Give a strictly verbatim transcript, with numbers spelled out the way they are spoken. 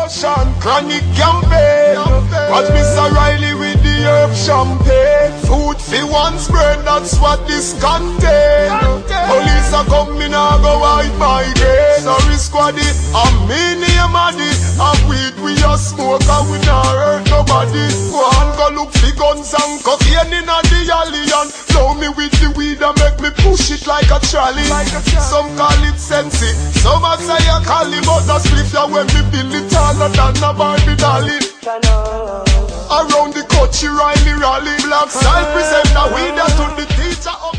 potion, chronic campaign. Watch Mister Riley with the herb champagne. Food fi one's brain, that's what this contain. Police are coming, I go hide my gate. Sorry squaddy, I'm me name addy. I'm weed we a smoke and we not hurt nobody. Go on go look fi guns and cocaine in a the alley and blow me with the weed and make me push it like a trolley. Some call it sensei, some a say a cali, but the spliff ya when me build it taller than a Barbie dolly. Around the country, Riley rally, black style present the weed to the teacher.